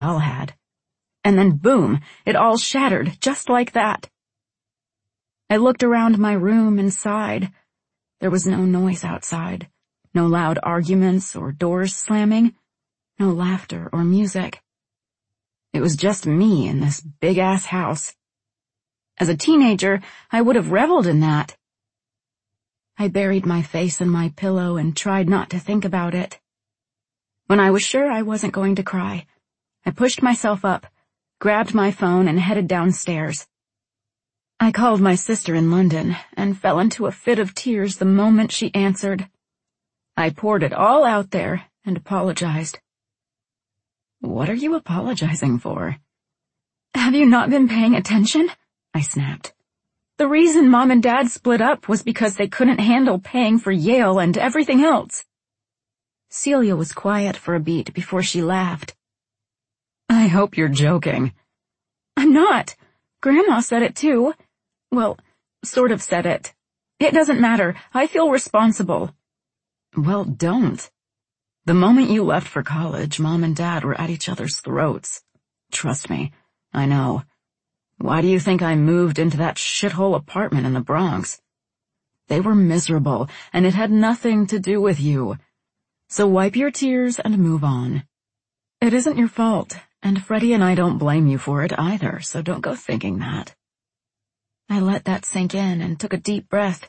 all had. And then boom, it all shattered, just like that. I looked around my room and sighed. There was no noise outside, no loud arguments or doors slamming, no laughter or music. It was just me in this big-ass house. As a teenager, I would have reveled in that. I buried my face in my pillow and tried not to think about it. When I was sure I wasn't going to cry, I pushed myself up, grabbed my phone, and headed downstairs. I called my sister in London and fell into a fit of tears the moment she answered. I poured it all out there and apologized. "What are you apologizing for?" "Have you not been paying attention?" I snapped. "The reason Mom and Dad split up was because they couldn't handle paying for Yale and everything else." Celia was quiet for a beat before she laughed. "I hope you're joking." "I'm not. Grandma said it too. Well, sort of said it. It doesn't matter. I feel responsible." "Well, don't. The moment you left for college, Mom and Dad were at each other's throats. Trust me, I know. Why do you think I moved into that shithole apartment in the Bronx? They were miserable, and it had nothing to do with you. So wipe your tears and move on. It isn't your fault, and Freddie and I don't blame you for it either, so don't go thinking that." I let that sink in and took a deep breath.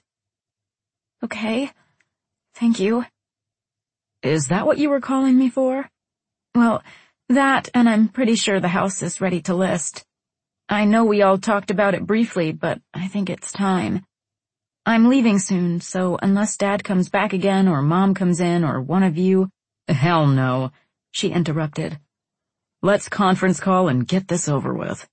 "Okay, thank you." "Is that what you were calling me for?" "Well, that, and I'm pretty sure the house is ready to list. I know we all talked about it briefly, but I think it's time. I'm leaving soon, so unless Dad comes back again or Mom comes in or one of you—" "Hell no," she interrupted. "Let's conference call and get this over with."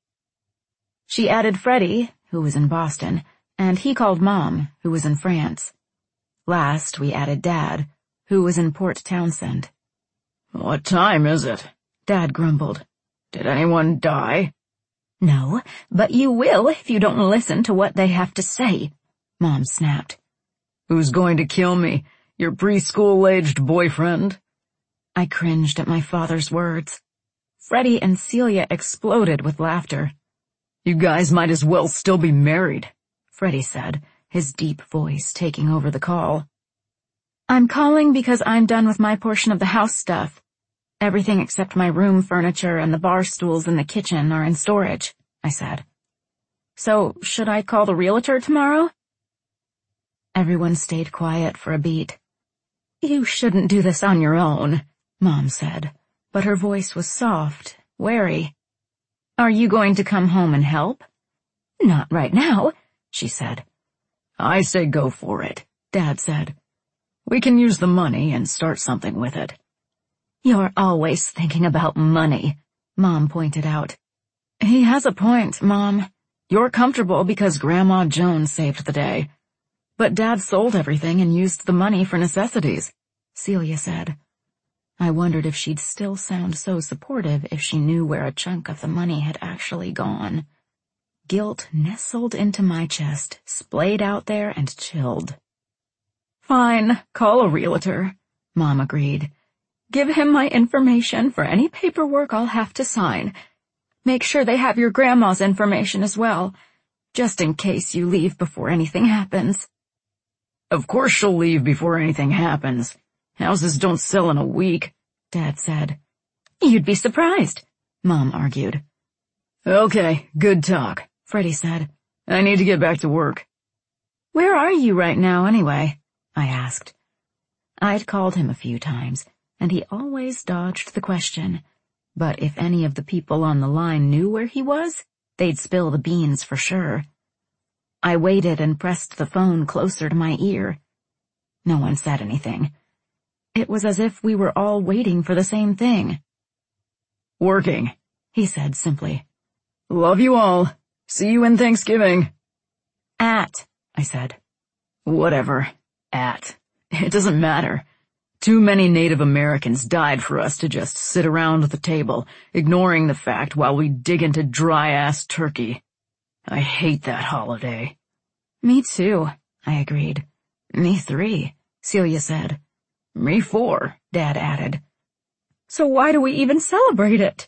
She added Freddie, who was in Boston, and he called Mom, who was in France. Last, we added Dad, who was in Port Townsend. "What time is it?" Dad grumbled. "Did anyone die?" "No, but you will if you don't listen to what they have to say," Mom snapped. "Who's going to kill me? Your preschool-aged boyfriend?" I cringed at my father's words. Freddie and Celia exploded with laughter. "You guys might as well still be married," Freddie said, his deep voice taking over the call. "I'm calling because I'm done with my portion of the house stuff. Everything except my room furniture and the bar stools in the kitchen are in storage," I said. "So, should I call the realtor tomorrow?" Everyone stayed quiet for a beat. "You shouldn't do this on your own," Mom said, but her voice was soft, wary. "Are you going to come home and help?" "Not right now," she said. "I say go for it," Dad said. "We can use the money and start something with it." "You're always thinking about money," Mom pointed out. "He has a point, Mom. You're comfortable because Grandma Jones saved the day. But Dad sold everything and used the money for necessities," Celia said. I wondered if she'd still sound so supportive if she knew where a chunk of the money had actually gone. Guilt nestled into my chest, splayed out there, and chilled. "Fine, call a realtor," Mom agreed. "Give him my information for any paperwork I'll have to sign. Make sure they have your grandma's information as well, just in case you leave before anything happens." "Of course she'll leave before anything happens. Houses don't sell in a week," Dad said. "You'd be surprised," Mom argued. "Okay, good talk," Freddie said. "I need to get back to work." "Where are you right now, anyway?" I asked. I'd called him a few times, and he always dodged the question. But if any of the people on the line knew where he was, they'd spill the beans for sure. I waited and pressed the phone closer to my ear. No one said anything. It was as if we were all waiting for the same thing. "Working," he said simply. "Love you all. See you in Thanksgiving." "At," I said. "Whatever. At. It doesn't matter. Too many Native Americans died for us to just sit around the table, ignoring the fact while we dig into dry-ass turkey. I hate that holiday." "Me too," I agreed. "Me 3, Celia said. "Me 4, Dad added. "So why do we even celebrate it?"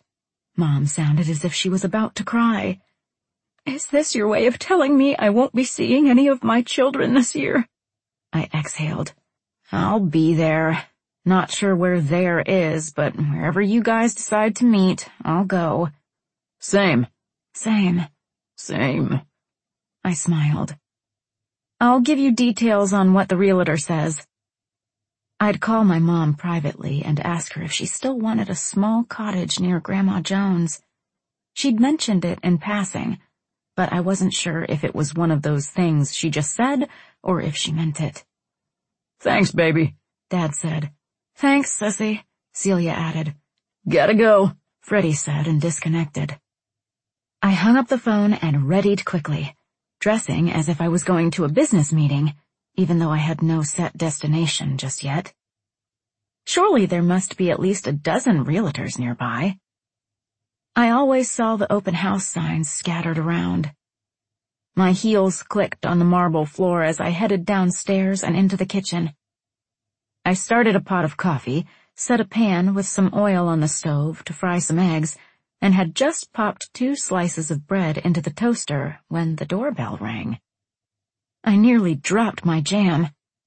Mom sounded as if she was about to cry. "Is this your way of telling me I won't be seeing any of my children this year?" I exhaled. "I'll be there. Not sure where there is, but wherever you guys decide to meet, I'll go." "Same." "Same." "Same." I smiled. "I'll give you details on what the realtor says." I'd call my mom privately and ask her if she still wanted a small cottage near Grandma Jones. She'd mentioned it in passing, but I wasn't sure if it was one of those things she just said or if she meant it. "Thanks, baby," Dad said. "Thanks, Sissy," Celia added. "Gotta go," Freddie said and disconnected. I hung up the phone and readied quickly, dressing as if I was going to a business meeting, even though I had no set destination just yet. Surely there must be at least a dozen realtors nearby. I always saw the open house signs scattered around. My heels clicked on the marble floor as I headed downstairs and into the kitchen. I started a pot of coffee, set a pan with some oil on the stove to fry some eggs, and had just popped 2 slices of bread into the toaster when the doorbell rang. I nearly dropped my jam.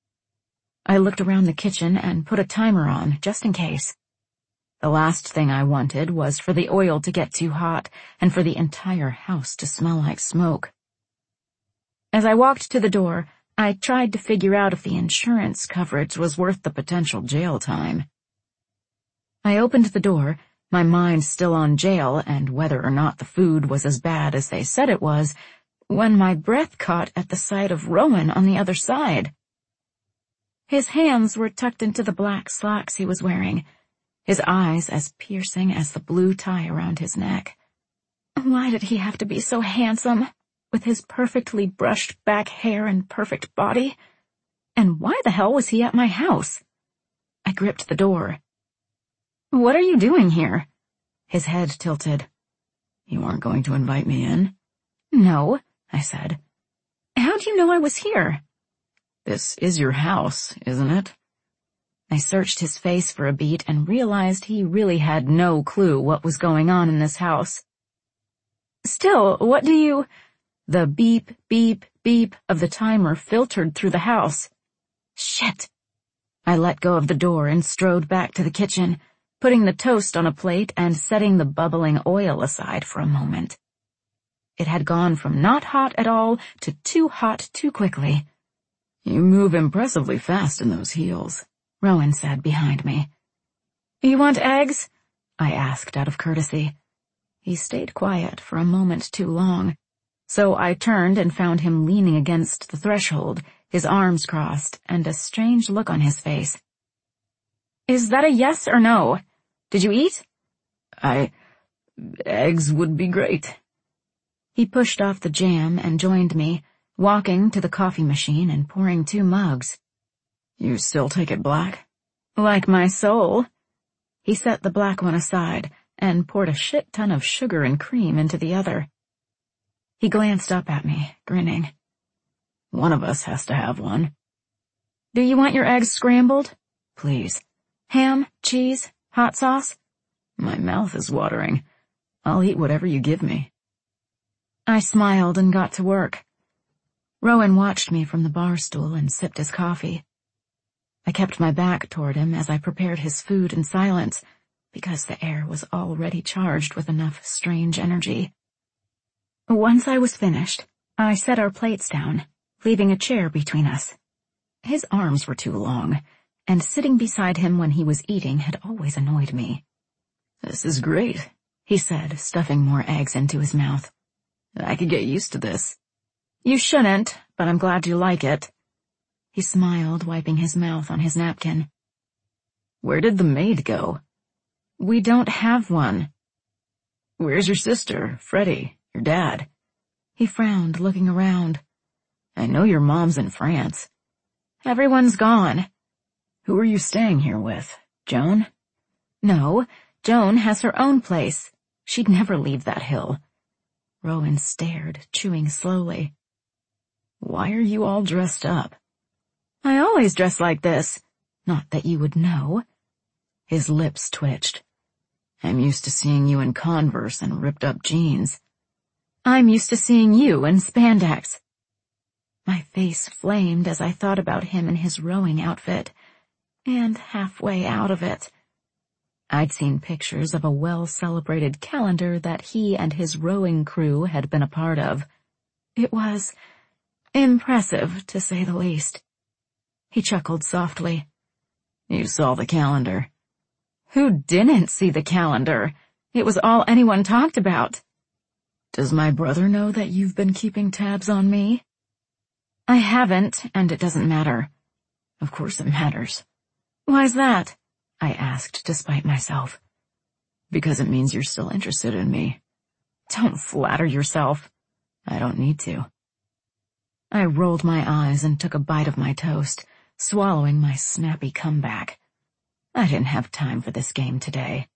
I looked around the kitchen and put a timer on, just in case. The last thing I wanted was for the oil to get too hot and for the entire house to smell like smoke. As I walked to the door, I tried to figure out if the insurance coverage was worth the potential jail time. I opened the door, my mind still on jail and whether or not the food was as bad as they said it was, when my breath caught at the sight of Rowan on the other side. His hands were tucked into the black slacks he was wearing, his eyes as piercing as the blue tie around his neck. Why did he have to be so handsome, with his perfectly brushed back hair and perfect body? And why the hell was he at my house? I gripped the door. "What are you doing here?" His head tilted. "You aren't going to invite me in?" "No," I said. "How do you know I was here?" "This is your house, isn't it?" I searched his face for a beat and realized he really had no clue what was going on in this house. "Still, what do you—" The beep, beep, beep of the timer filtered through the house. Shit! I let go of the door and strode back to the kitchen, putting the toast on a plate and setting the bubbling oil aside for a moment. It had gone from not hot at all to too hot too quickly. "You move impressively fast in those heels," Rowan said behind me. "You want eggs?" I asked out of courtesy. He stayed quiet for a moment too long, so I turned and found him leaning against the threshold, his arms crossed, and a strange look on his face. "Is that a yes or no? Did you eat?" Eggs would be great." He pushed off the jam and joined me, walking to the coffee machine and pouring 2 mugs. "You still take it black?" "Like my soul." He set the black one aside and poured a shit ton of sugar and cream into the other. He glanced up at me, grinning. "One of us has to have one." "Do you want your eggs scrambled?" "Please." "Ham, cheese, hot sauce?" "My mouth is watering. I'll eat whatever you give me." I smiled and got to work. Rowan watched me from the bar stool and sipped his coffee. I kept my back toward him as I prepared his food in silence, because the air was already charged with enough strange energy. Once I was finished, I set our plates down, leaving a chair between us. His arms were too long, and sitting beside him when he was eating had always annoyed me. "This is great," he said, stuffing more eggs into his mouth. "I could get used to this." "You shouldn't, but I'm glad you like it." He smiled, wiping his mouth on his napkin. "Where did the maid go?" "We don't have one." "Where's your sister, Freddie, your dad?" He frowned, looking around. "I know your mom's in France." "Everyone's gone." "Who are you staying here with, Joan?" "No, Joan has her own place. She'd never leave that hill." Rowan stared, chewing slowly. "Why are you all dressed up?" "I always dress like this. Not that you would know." His lips twitched. I'm used to seeing you in Converse and ripped-up jeans. I'm used to seeing you in spandex. My face flamed as I thought about him in his rowing outfit, and halfway out of it. I'd seen pictures of a well-celebrated calendar that he and his rowing crew had been a part of. It was impressive, to say the least. He chuckled softly. You saw the calendar. Who didn't see the calendar? It was all anyone talked about. Does my brother know that you've been keeping tabs on me? I haven't, and it doesn't matter. Of course it matters. Why's that? I asked despite myself. Because it means you're still interested in me. Don't flatter yourself. I don't need to. I rolled my eyes and took a bite of my toast, swallowing my snappy comeback. I didn't have time for this game today.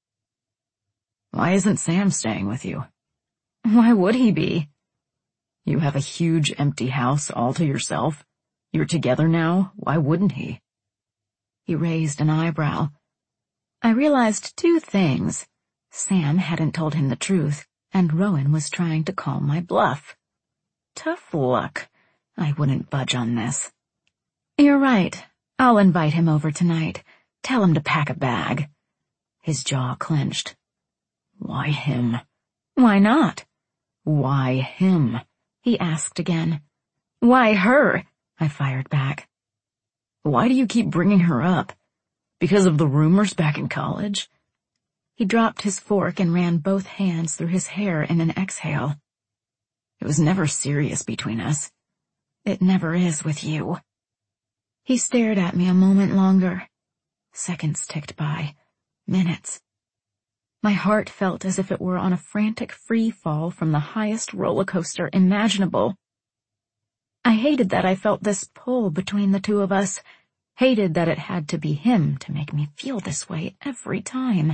Why isn't Sam staying with you? Why would he be? You have a huge empty house all to yourself. You're together now, why wouldn't he? He raised an eyebrow. I realized two things. Sam hadn't told him the truth, and Rowan was trying to call my bluff. Tough luck. I wouldn't budge on this. You're right. I'll invite him over tonight. Tell him to pack a bag. His jaw clenched. Why him? Why not? Why him? He asked again. Why her? I fired back. Why do you keep bringing her up? Because of the rumors back in college? He dropped his fork and ran both hands through his hair in an exhale. It was never serious between us. It never is with you. He stared at me a moment longer. Seconds ticked by. Minutes. My heart felt as if it were on a frantic free fall from the highest roller coaster imaginable. I hated that I felt this pull between the two of us, hated that it had to be him to make me feel this way every time.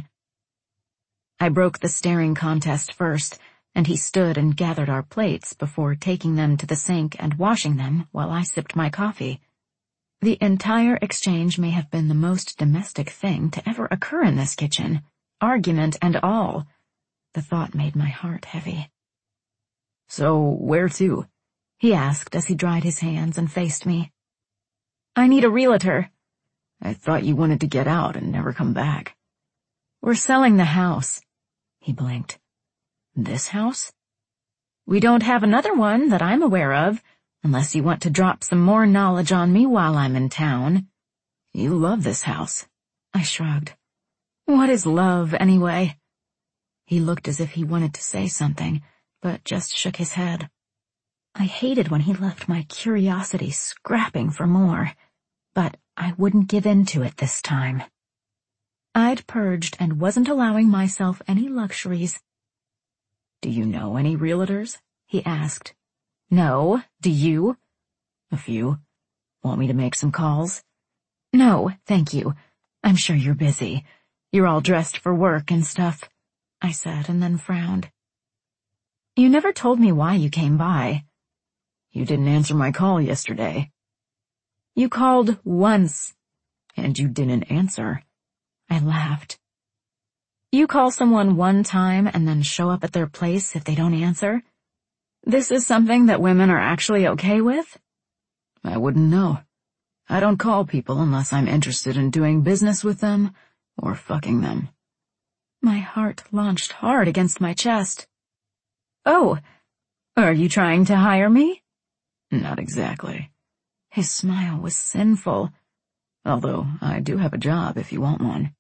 I broke the staring contest first, and he stood and gathered our plates before taking them to the sink and washing them while I sipped my coffee. The entire exchange may have been the most domestic thing to ever occur in this kitchen, argument and all. The thought made my heart heavy. So, where to? He asked as he dried his hands and faced me. I need a realtor. I thought you wanted to get out and never come back. We're selling the house. He blinked. This house? We don't have another one that I'm aware of, unless you want to drop some more knowledge on me while I'm in town. You love this house. I shrugged. What is love, anyway? He looked as if he wanted to say something, but just shook his head. I hated when he left my curiosity scrapping for more, but I wouldn't give in to it this time. I'd purged and wasn't allowing myself any luxuries. Do you know any realtors? He asked. No, do you? A few. Want me to make some calls? No, thank you. I'm sure you're busy. You're all dressed for work and stuff, I said and then frowned. You never told me why you came by. You didn't answer my call yesterday. You called once, and you didn't answer. I laughed. You call someone one time and then show up at their place if they don't answer? This is something that women are actually okay with? I wouldn't know. I don't call people unless I'm interested in doing business with them or fucking them. My heart launched hard against my chest. Oh, are you trying to hire me? Not exactly. His smile was sinful. Although I do have a job if you want one.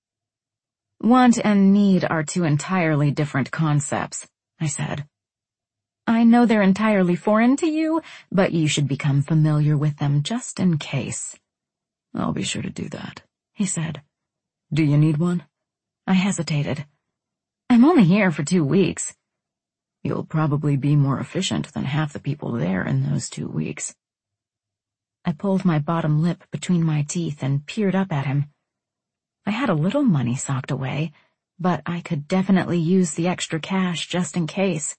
Want and need are two entirely different concepts, I said. I know they're entirely foreign to you, but you should become familiar with them just in case. I'll be sure to do that, he said. Do you need one? I hesitated. I'm only here for 2 weeks. You'll probably be more efficient than half the people there in those 2 weeks. I pulled my bottom lip between my teeth and peered up at him. I had a little money socked away, but I could definitely use the extra cash just in case.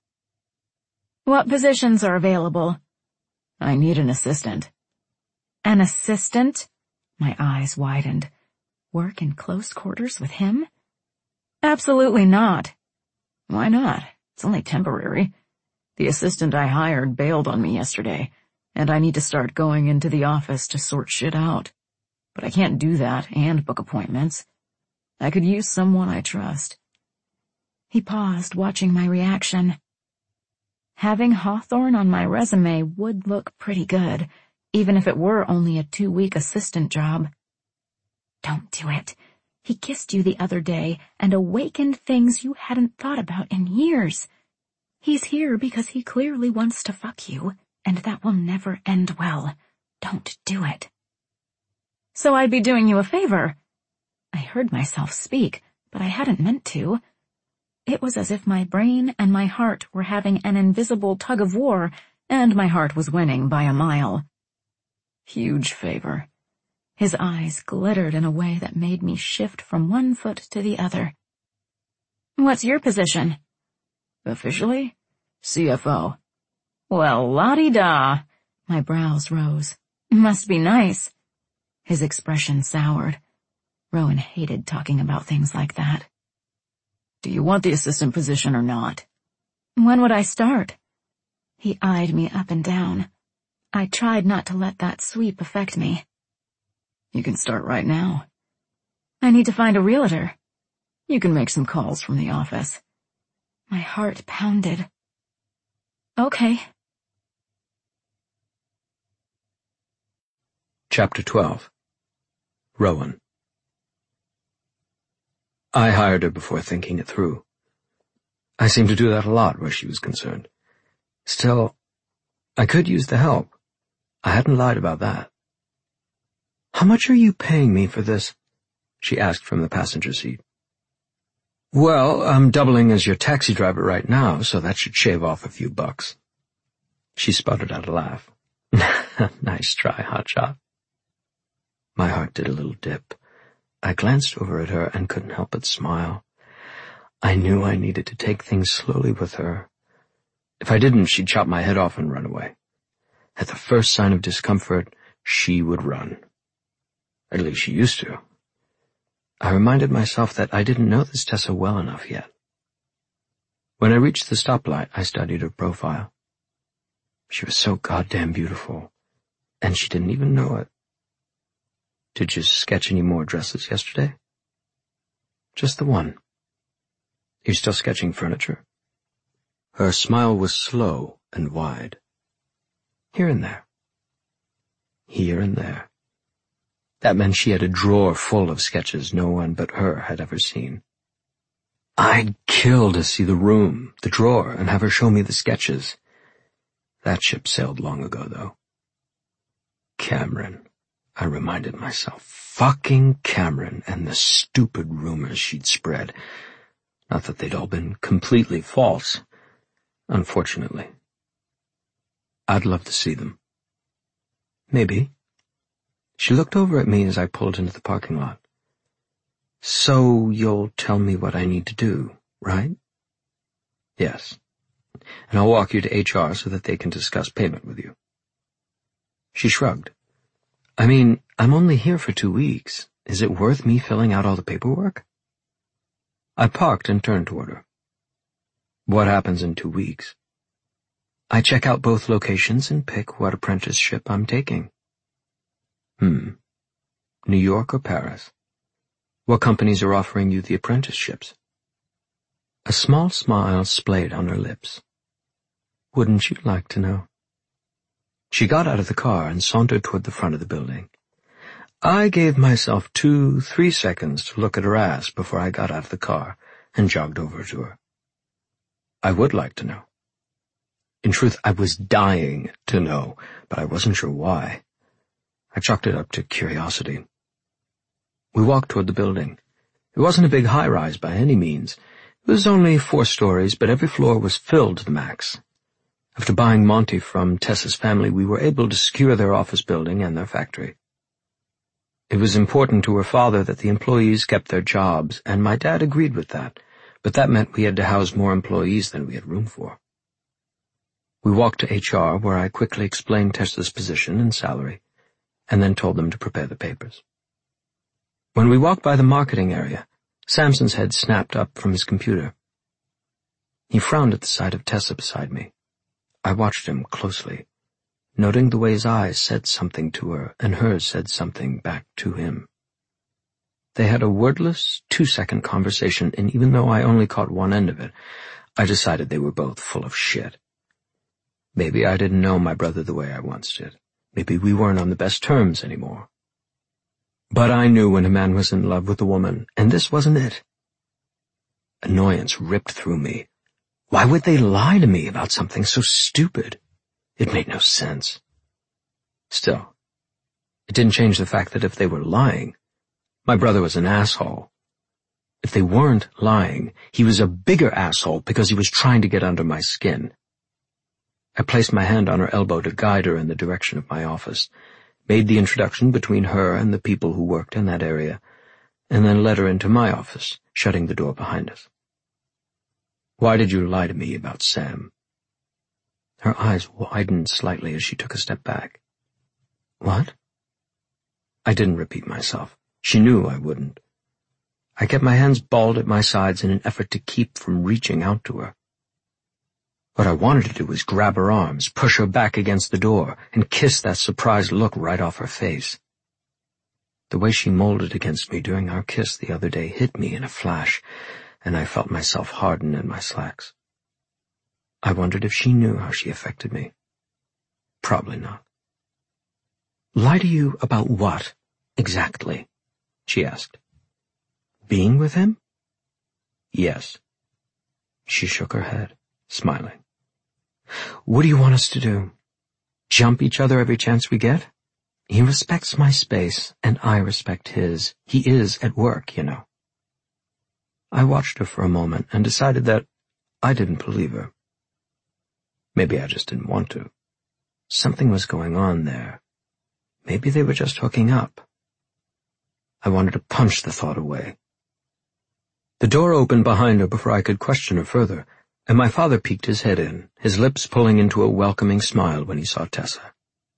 What positions are available? I need an assistant. An assistant? My eyes widened. Work in close quarters with him? Absolutely not. Why not? It's only temporary. The assistant I hired bailed on me yesterday, and I need to start going into the office to sort shit out. But I can't do that and book appointments. I could use someone I trust. He paused, watching my reaction. Having Hawthorne on my resume would look pretty good, even if it were only a 2-week assistant job. Don't do it. He kissed you the other day and awakened things you hadn't thought about in years. He's here because he clearly wants to fuck you, and that will never end well. Don't do it. So I'd be doing you a favor. I heard myself speak, but I hadn't meant to. It was as if my brain and my heart were having an invisible tug of war, and my heart was winning by a mile. Huge favor. His eyes glittered in a way that made me shift from one foot to the other. What's your position? Officially? CFO. Well, la-di-da. My brows rose. Must be nice. His expression soured. Rowan hated talking about things like that. Do you want the assistant position or not? When would I start? He eyed me up and down. I tried not to let that sweep affect me. You can start right now. I need to find a realtor. You can make some calls from the office. My heart pounded. Okay. Chapter 12. Rowan. I hired her before thinking it through. I seemed to do that a lot where she was concerned. Still, I could use the help. I hadn't lied about that. How much are you paying me for this? She asked from the passenger seat. Well, I'm doubling as your taxi driver right now, so that should shave off a few bucks. She sputtered out a laugh. Nice try, hotshot. My heart did a little dip. I glanced over at her and couldn't help but smile. I knew I needed to take things slowly with her. If I didn't, she'd chop my head off and run away. At the first sign of discomfort, she would run. At least she used to. I reminded myself that I didn't know this Tessa well enough yet. When I reached the stoplight, I studied her profile. She was so goddamn beautiful, and she didn't even know it. Did you sketch any more dresses yesterday? Just the one. You're still sketching furniture? Her smile was slow and wide. Here and there. Here and there. That meant she had a drawer full of sketches no one but her had ever seen. I'd kill to see the room, the drawer, and have her show me the sketches. That ship sailed long ago, though. Cameron, I reminded myself. Fucking Cameron and the stupid rumors she'd spread. Not that they'd all been completely false, unfortunately. I'd love to see them. Maybe. She looked over at me as I pulled into the parking lot. So you'll tell me what I need to do, right? Yes. And I'll walk you to HR so that they can discuss payment with you. She shrugged. I mean, I'm only here for 2 weeks. Is it worth me filling out all the paperwork? I parked and turned toward her. What happens in 2 weeks? I check out both locations and pick what apprenticeship I'm taking. New York or Paris? What companies are offering you the apprenticeships? A small smile splayed on her lips. Wouldn't you like to know? She got out of the car and sauntered toward the front of the building. I gave myself 2-3 seconds to look at her ass before I got out of the car and jogged over to her. I would like to know. In truth, I was dying to know, but I wasn't sure why. I chalked it up to curiosity. We walked toward the building. It wasn't a big high-rise by any means. It was only 4 stories, but every floor was filled to the max. After buying Monty from Tessa's family, we were able to secure their office building and their factory. It was important to her father that the employees kept their jobs, and my dad agreed with that, but that meant we had to house more employees than we had room for. We walked to HR, where I quickly explained Tessa's position and salary, and then told them to prepare the papers. When we walked by the marketing area, Samson's head snapped up from his computer. He frowned at the sight of Tessa beside me. I watched him closely, noting the way his eyes said something to her and hers said something back to him. They had a wordless, 2-second conversation, and even though I only caught one end of it, I decided they were both full of shit. Maybe I didn't know my brother the way I once did. Maybe we weren't on the best terms anymore. But I knew when a man was in love with a woman, and this wasn't it. Annoyance ripped through me. Why would they lie to me about something so stupid? It made no sense. Still, it didn't change the fact that if they were lying, my brother was an asshole. If they weren't lying, he was a bigger asshole because he was trying to get under my skin. I placed my hand on her elbow to guide her in the direction of my office, made the introduction between her and the people who worked in that area, and then led her into my office, shutting the door behind us. Why did you lie to me about Sam? Her eyes widened slightly as she took a step back. What? I didn't repeat myself. She knew I wouldn't. I kept my hands balled at my sides in an effort to keep from reaching out to her. What I wanted to do was grab her arms, push her back against the door, and kiss that surprised look right off her face. The way she molded against me during our kiss the other day hit me in a flash, and I felt myself harden in my slacks. I wondered if she knew how she affected me. Probably not. Lie to you about what, exactly? She asked. Being with him? Yes. She shook her head, smiling. What do you want us to do? Jump each other every chance we get? He respects my space, and I respect his. He is at work, you know. I watched her for a moment and decided that I didn't believe her. Maybe I just didn't want to. Something was going on there. Maybe they were just hooking up. I wanted to punch the thought away. The door opened behind her before I could question her further, and my father peeked his head in, his lips pulling into a welcoming smile when he saw Tessa.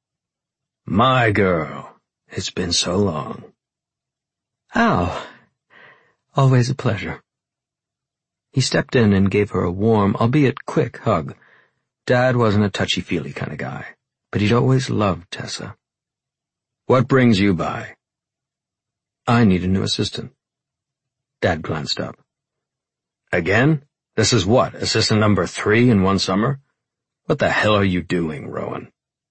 My girl, it's been so long. Al, always a pleasure. He stepped in and gave her a warm, albeit quick, hug. Dad wasn't a touchy-feely kind of guy, but he'd always loved Tessa. What brings you by? I need a new assistant. Dad glanced up. Again? This is what, assistant number 3 in one summer? What the hell are you doing, Rowan?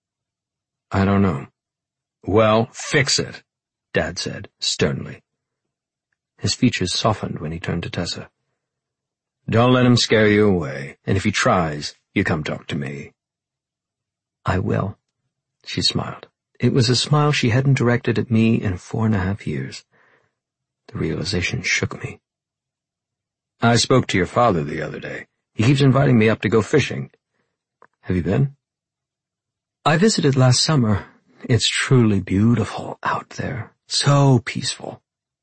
I don't know. Well, fix it, Dad said, sternly. His features softened when he turned to Tessa. Don't let him scare you away, and if he tries, you come talk to me. I will, she smiled. It was a smile she hadn't directed at me in 4.5 years. The realization shook me. I spoke to your father the other day. He keeps inviting me up to go fishing. Have you been? I visited last summer. It's truly beautiful out there. So peaceful.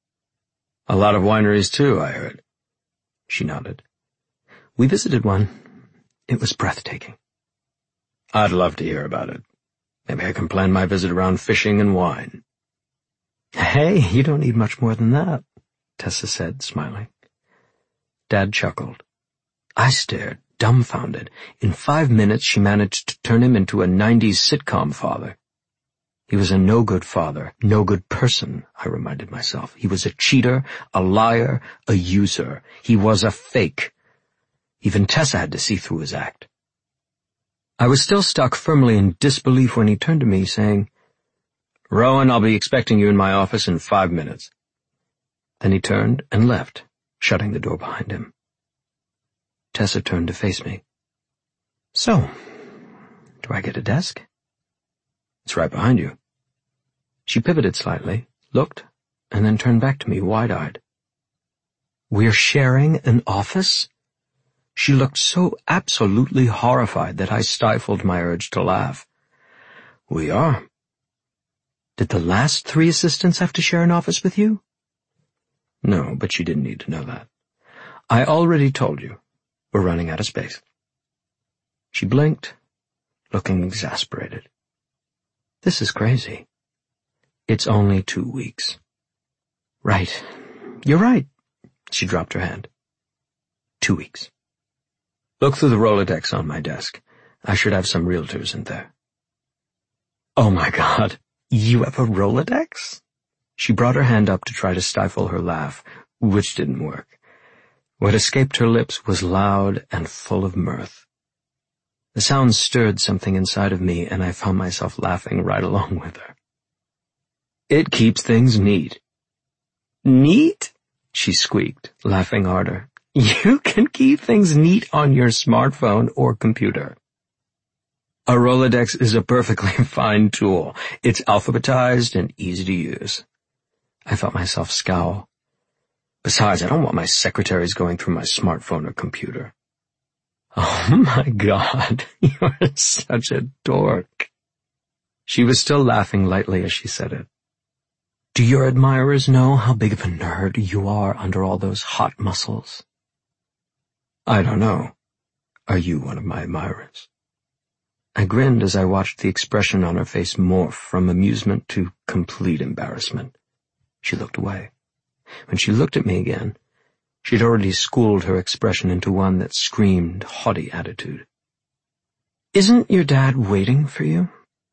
A lot of wineries, too, I heard. She nodded. We visited one. It was breathtaking. I'd love to hear about it. Maybe I can plan my visit around fishing and wine. Hey, you don't need much more than that, Tessa said, smiling. Dad chuckled. I stared, dumbfounded. In 5 minutes she managed to turn him into a 90s sitcom father. He was a no-good father, no-good person, I reminded myself. He was a cheater, a liar, a user. He was a fake. Even Tessa had to see through his act. I was still stuck firmly in disbelief when he turned to me, saying, Rowan, I'll be expecting you in my office in 5 minutes. Then he turned and left, shutting the door behind him. Tessa turned to face me. So, do I get a desk? It's right behind you. She pivoted slightly, looked, and then turned back to me wide-eyed. We're sharing an office? She looked so absolutely horrified that I stifled my urge to laugh. We are. Did the last 3 assistants have to share an office with you? No, but she didn't need to know that. I already told you. We're running out of space. She blinked, looking exasperated. This is crazy. It's only 2 weeks. Right. You're right. She dropped her hand. 2 weeks. Look through the Rolodex on my desk. I should have some realtors in there. Oh my God, you have a Rolodex? She brought her hand up to try to stifle her laugh, which didn't work. What escaped her lips was loud and full of mirth. The sound stirred something inside of me, and I found myself laughing right along with her. It keeps things neat. Neat? She squeaked, laughing harder. You can keep things neat on your smartphone or computer. A Rolodex is a perfectly fine tool. It's alphabetized and easy to use. I felt myself scowl. Besides, I don't want my secretaries going through my smartphone or computer. Oh my God, you're such a dork. She was still laughing lightly as she said it. Do your admirers know how big of a nerd you are under all those hot muscles? I don't know. Are you one of my admirers? I grinned as I watched the expression on her face morph from amusement to complete embarrassment. She looked away. When she looked at me again, she'd already schooled her expression into one that screamed haughty attitude. Isn't your dad waiting for you?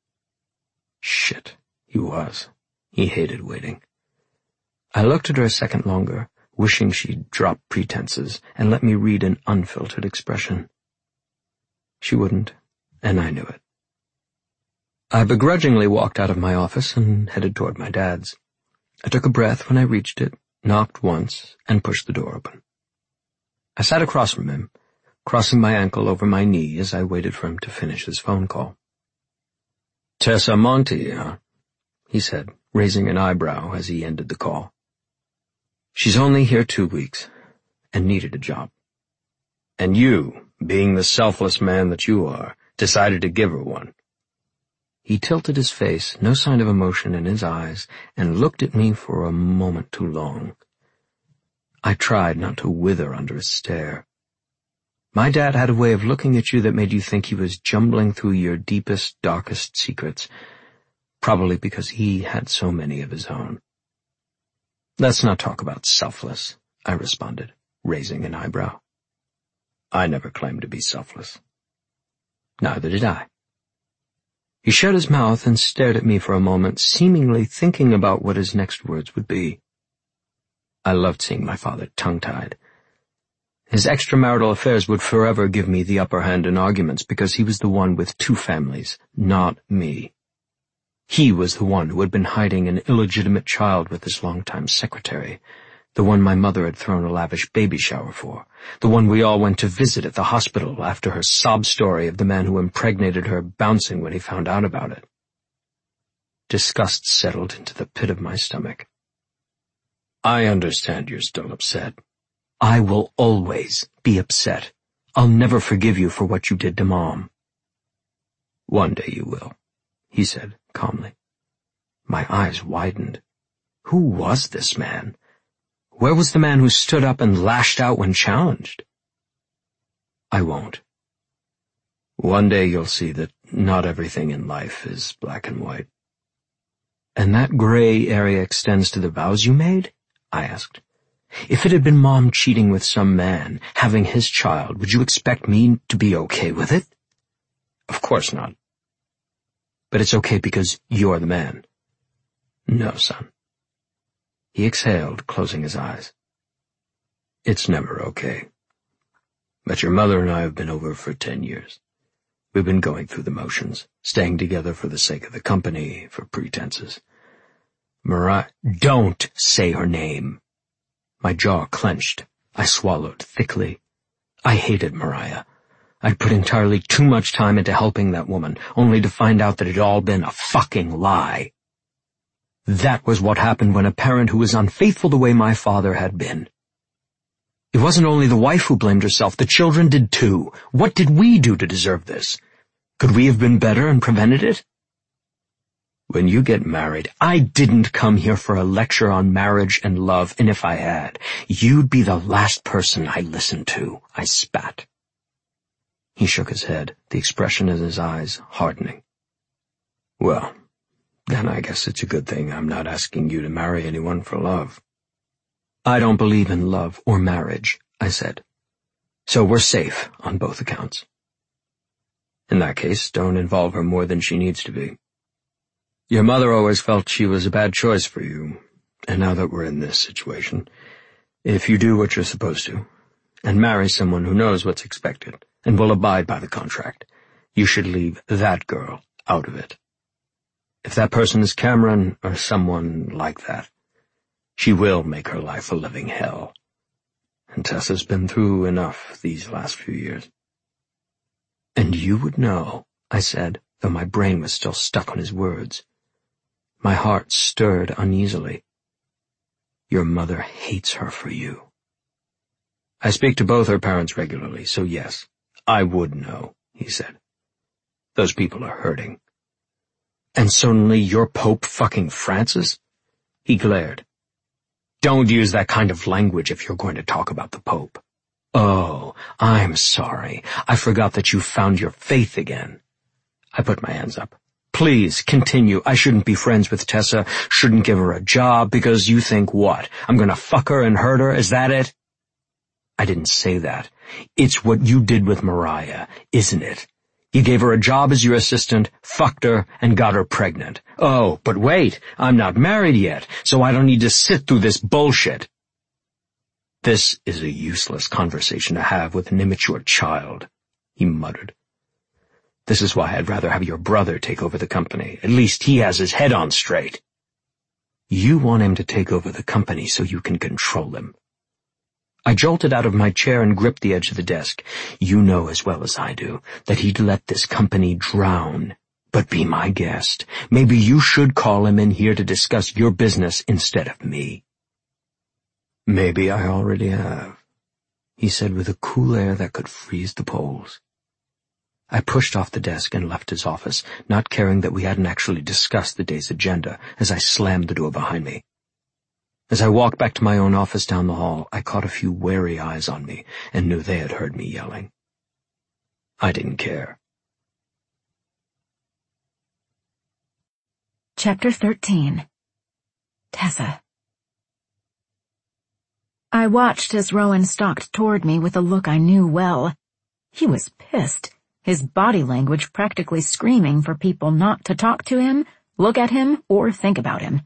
Shit, he was. He hated waiting. I looked at her a second longer, wishing she'd drop pretenses and let me read an unfiltered expression. She wouldn't, and I knew it. I begrudgingly walked out of my office and headed toward my dad's. I took a breath when I reached it, knocked once, and pushed the door open. I sat across from him, crossing my ankle over my knee as I waited for him to finish his phone call. Tessa Monti, huh? He said, raising an eyebrow as he ended the call. She's only here 2 weeks, and needed a job. And you, being the selfless man that you are, decided to give her one. He tilted his face, no sign of emotion in his eyes, and looked at me for a moment too long. I tried not to wither under his stare. My dad had a way of looking at you that made you think he was jumbling through your deepest, darkest secrets, probably because he had so many of his own. Let's not talk about selfless, I responded, raising an eyebrow. I never claimed to be selfless. Neither did I. He shut his mouth and stared at me for a moment, seemingly thinking about what his next words would be. I loved seeing my father tongue-tied. His extramarital affairs would forever give me the upper hand in arguments because he was the one with 2 families, not me. He was the one who had been hiding an illegitimate child with his longtime secretary, the one my mother had thrown a lavish baby shower for, the one we all went to visit at the hospital after her sob story of the man who impregnated her bouncing when he found out about it. Disgust settled into the pit of my stomach. I understand you're still upset. I will always be upset. I'll never forgive you for what you did to Mom. One day you will, he said calmly. My eyes widened. Who was this man? Where was the man who stood up and lashed out when challenged? I won't. One day you'll see that not everything in life is black and white. And that gray area extends to the vows you made? I asked. If it had been Mom cheating with some man, having his child, would you expect me to be okay with it? Of course not. But it's okay because you're the man. No, son. He exhaled, closing his eyes. It's never okay. But your mother and I have been over for 10 years. We've been going through the motions, staying together for the sake of the company, for pretenses. Mariah, don't say her name. My jaw clenched. I swallowed thickly. I hated Mariah. I'd put entirely too much time into helping that woman, only to find out that it had all been a fucking lie. That was what happened when a parent who was unfaithful the way my father had been. It wasn't only the wife who blamed herself, the children did too. What did we do to deserve this? Could we have been better and prevented it? When you get married, I didn't come here for a lecture on marriage and love, and if I had, you'd be the last person I listened to, I spat. He shook his head, the expression in his eyes hardening. Well, then I guess it's a good thing I'm not asking you to marry anyone for love. I don't believe in love or marriage, I said. So we're safe on both accounts. In that case, don't involve her more than she needs to be. Your mother always felt she was a bad choice for you, and now that we're in this situation, if you do what you're supposed to, and marry someone who knows what's expected and will abide by the contract, you should leave that girl out of it. If that person is Cameron or someone like that, she will make her life a living hell. And Tessa's been through enough these last few years. And you would know, I said, though my brain was still stuck on his words. My heart stirred uneasily. Your mother hates her for you. I speak to both her parents regularly, so yes, I would know, he said. Those people are hurting. And suddenly you're Pope fucking Francis? He glared. Don't use that kind of language if you're going to talk about the Pope. Oh, I'm sorry. I forgot that you found your faith again. I put my hands up. Please, continue. I shouldn't be friends with Tessa, shouldn't give her a job, because you think what? I'm gonna fuck her and hurt her, is that it? I didn't say that. It's what you did with Mariah, isn't it? You gave her a job as your assistant, fucked her, and got her pregnant. Oh, but wait, I'm not married yet, so I don't need to sit through this bullshit. This is a useless conversation to have with an immature child, he muttered. This is why I'd rather have your brother take over the company. At least he has his head on straight. You want him to take over the company so you can control him. I jolted out of my chair and gripped the edge of the desk. You know as well as I do that he'd let this company drown. But be my guest. Maybe you should call him in here to discuss your business instead of me. Maybe I already have, he said with a cool air that could freeze the poles. I pushed off the desk and left his office, not caring that we hadn't actually discussed the day's agenda, as I slammed the door behind me. As I walked back to my own office down the hall, I caught a few wary eyes on me and knew they had heard me yelling. I didn't care. Chapter 13. Tessa. I watched as Rowan stalked toward me with a look I knew well. He was pissed, his body language practically screaming for people not to talk to him, look at him, or think about him.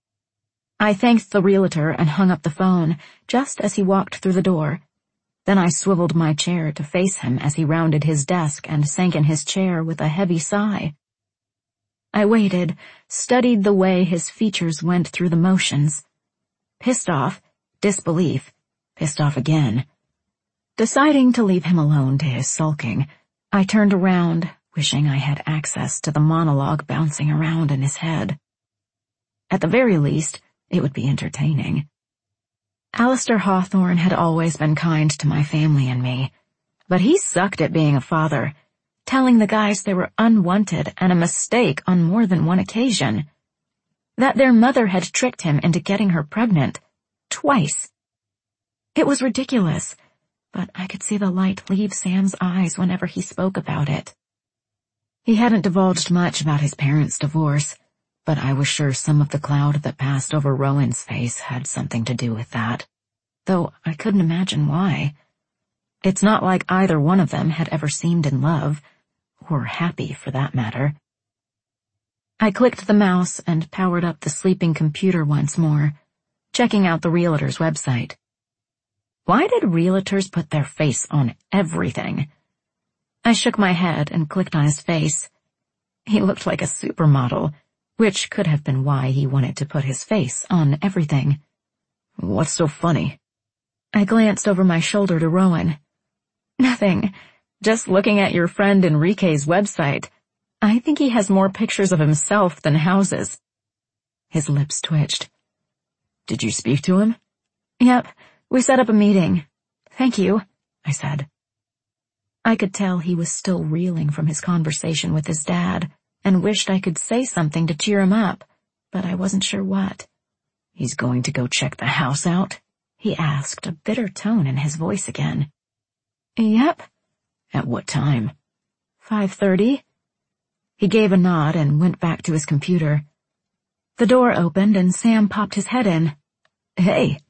I thanked the realtor and hung up the phone, just as he walked through the door. Then I swiveled my chair to face him as he rounded his desk and sank in his chair with a heavy sigh. I waited, studied the way his features went through the motions. Pissed off, disbelief, pissed off again. Deciding to leave him alone to his sulking, I turned around, wishing I had access to the monologue bouncing around in his head. At the very least, it would be entertaining. Alistair Hawthorne had always been kind to my family and me, but he sucked at being a father, telling the guys they were unwanted and a mistake on more than one occasion. That their mother had tricked him into getting her pregnant. Twice. It was ridiculous, but I could see the light leave Sam's eyes whenever he spoke about it. He hadn't divulged much about his parents' divorce, but I was sure some of the cloud that passed over Rowan's face had something to do with that, though I couldn't imagine why. It's not like either one of them had ever seemed in love, or happy for that matter. I clicked the mouse and powered up the sleeping computer once more, checking out the realtor's website. Why did realtors put their face on everything? I shook my head and clicked on his face. He looked like a supermodel, which could have been why he wanted to put his face on everything. What's so funny? I glanced over my shoulder to Rowan. Nothing. Just looking at your friend Enrique's website. I think he has more pictures of himself than houses. His lips twitched. Did you speak to him? Yep, we set up a meeting. Thank you, I said. I could tell he was still reeling from his conversation with his dad, and wished I could say something to cheer him up, but I wasn't sure what. He's going to go check the house out? He asked, a bitter tone in his voice again. Yep. At what time? 5:30. He gave a nod and went back to his computer. The door opened and Sam popped his head in. Hey.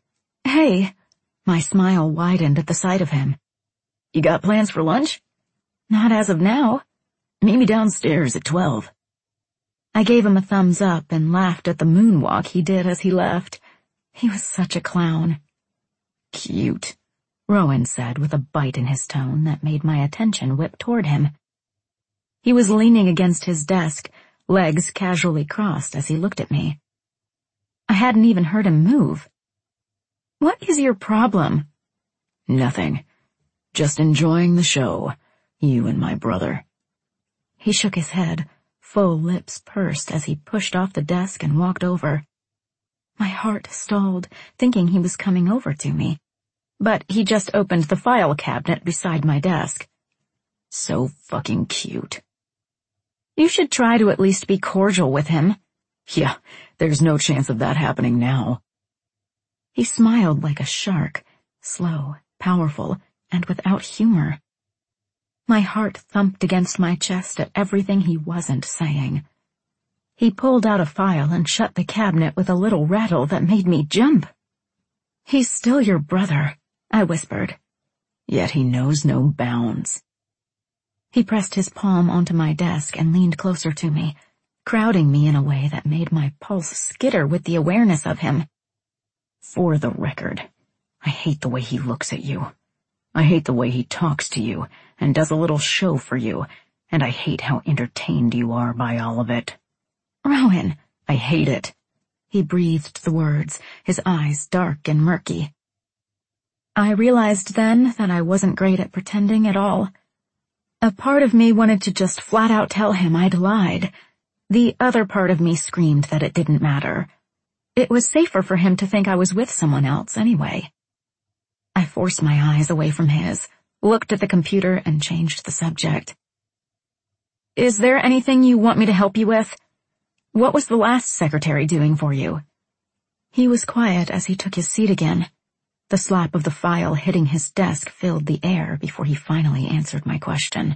Hey, my smile widened at the sight of him. You got plans for lunch? Not as of now. Meet me downstairs at 12. I gave him a thumbs up and laughed at the moonwalk he did as he left. He was such a clown. Cute, Rowan said with a bite in his tone that made my attention whip toward him. He was leaning against his desk, legs casually crossed as he looked at me. I hadn't even heard him move. What is your problem? Nothing. Just enjoying the show, you and my brother. He shook his head, full lips pursed as he pushed off the desk and walked over. My heart stalled, thinking he was coming over to me. But he just opened the file cabinet beside my desk. So fucking cute. You should try to at least be cordial with him. Yeah, there's no chance of that happening now. He smiled like a shark, slow, powerful, and without humor. My heart thumped against my chest at everything he wasn't saying. He pulled out a file and shut the cabinet with a little rattle that made me jump. He's still your brother, I whispered. Yet he knows no bounds. He pressed his palm onto my desk and leaned closer to me, crowding me in a way that made my pulse skitter with the awareness of him. For the record, I hate the way he looks at you. I hate the way he talks to you and does a little show for you, and I hate how entertained you are by all of it. Rowan, I hate it. He breathed the words, his eyes dark and murky. I realized then that I wasn't great at pretending at all. A part of me wanted to just flat out tell him I'd lied. The other part of me screamed that it didn't matter. It was safer for him to think I was with someone else anyway. I forced my eyes away from his, looked at the computer, and changed the subject. Is there anything you want me to help you with? What was the last secretary doing for you? He was quiet as he took his seat again. The slap of the file hitting his desk filled the air before he finally answered my question.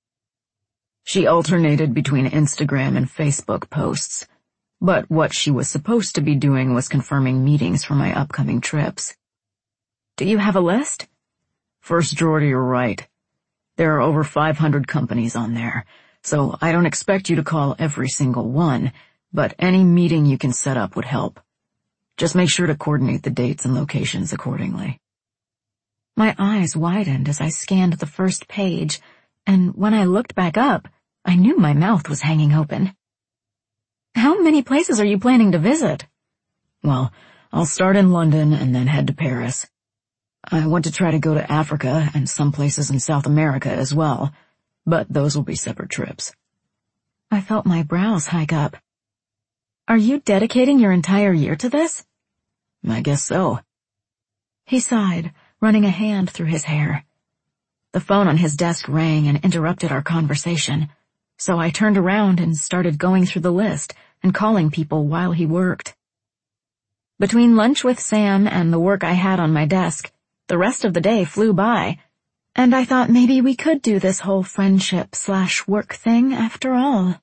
She alternated between Instagram and Facebook posts, but what she was supposed to be doing was confirming meetings for my upcoming trips. Do you have a list? First drawer to your right. There are over 500 companies on there, so I don't expect you to call every single one, but any meeting you can set up would help. Just make sure to coordinate the dates and locations accordingly. My eyes widened as I scanned the first page, and when I looked back up, I knew my mouth was hanging open. How many places are you planning to visit? Well, I'll start in London and then head to Paris. I want to try to go to Africa and some places in South America as well, but those will be separate trips. I felt my brows hike up. Are you dedicating your entire year to this? I guess so. He sighed, running a hand through his hair. The phone on his desk rang and interrupted our conversation, so I turned around and started going through the list and calling people while he worked. Between lunch with Sam and the work I had on my desk, the rest of the day flew by, and I thought maybe we could do this whole friendship/work thing after all.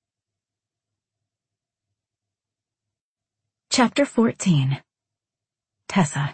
Chapter 14. Tessa.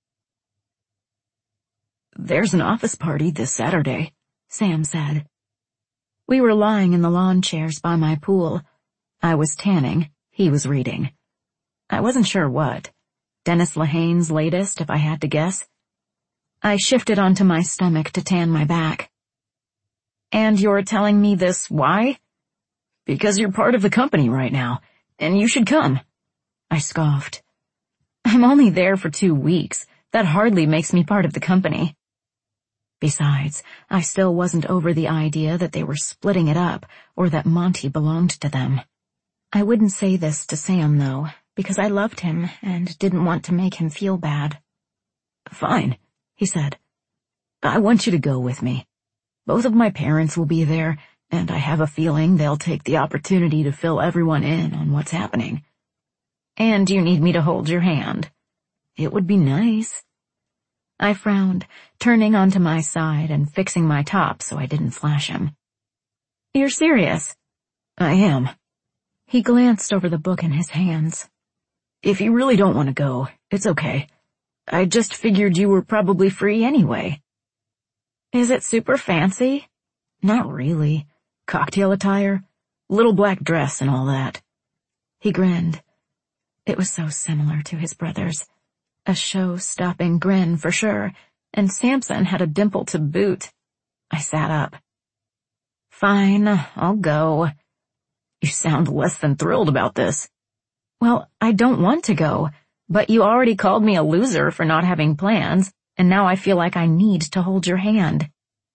There's an office party this Saturday, Sam said. We were lying in the lawn chairs by my pool. I was tanning, he was reading. I wasn't sure what. Dennis Lehane's latest, if I had to guess. I shifted onto my stomach to tan my back. And you're telling me this why? Because you're part of the company right now, and you should come. I scoffed. I'm only there for 2 weeks. That hardly makes me part of the company. Besides, I still wasn't over the idea that they were splitting it up or that Monty belonged to them. I wouldn't say this to Sam, though, because I loved him and didn't want to make him feel bad. Fine, he said. I want you to go with me. Both of my parents will be there, and I have a feeling they'll take the opportunity to fill everyone in on what's happening. And you need me to hold your hand. It would be nice. I frowned, turning onto my side and fixing my top so I didn't flash him. You're serious? I am. He glanced over the book in his hands. If you really don't want to go, it's okay. I just figured you were probably free anyway." "Is it super fancy?" "Not really. Cocktail attire, little black dress and all that." He grinned. It was so similar to his brother's. A show-stopping grin for sure, and Samson had a dimple to boot. I sat up. "Fine, I'll go." "You sound less than thrilled about this." "Well, I don't want to go, but you already called me a loser for not having plans, and now I feel like I need to hold your hand."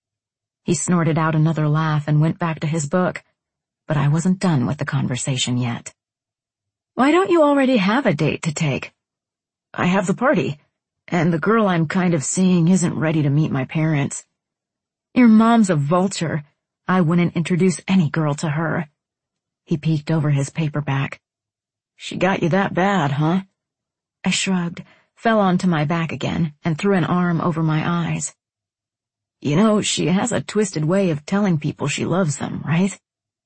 He snorted out another laugh and went back to his book, but I wasn't done with the conversation yet. "Why don't you already have a date to take?" "I have the party, and the girl I'm kind of seeing isn't ready to meet my parents." "Your mom's a vulture. I wouldn't introduce any girl to her." He peeked over his paperback. "She got you that bad, huh?" I shrugged, fell onto my back again, and threw an arm over my eyes. "You know, she has a twisted way of telling people she loves them, right?"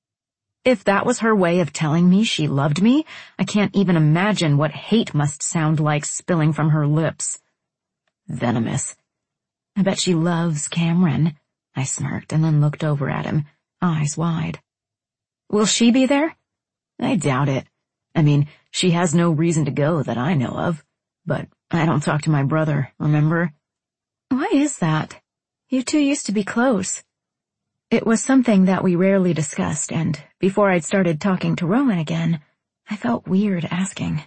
If that was her way of telling me she loved me, I can't even imagine what hate must sound like spilling from her lips. Venomous. "I bet she loves Cameron." I smirked and then looked over at him, eyes wide. "Will she be there?" "I doubt it. I mean, she has no reason to go that I know of. But I don't talk to my brother, remember?" "Why is that? You two used to be close." It was something that we rarely discussed, and before I'd started talking to Rowan again, I felt weird asking.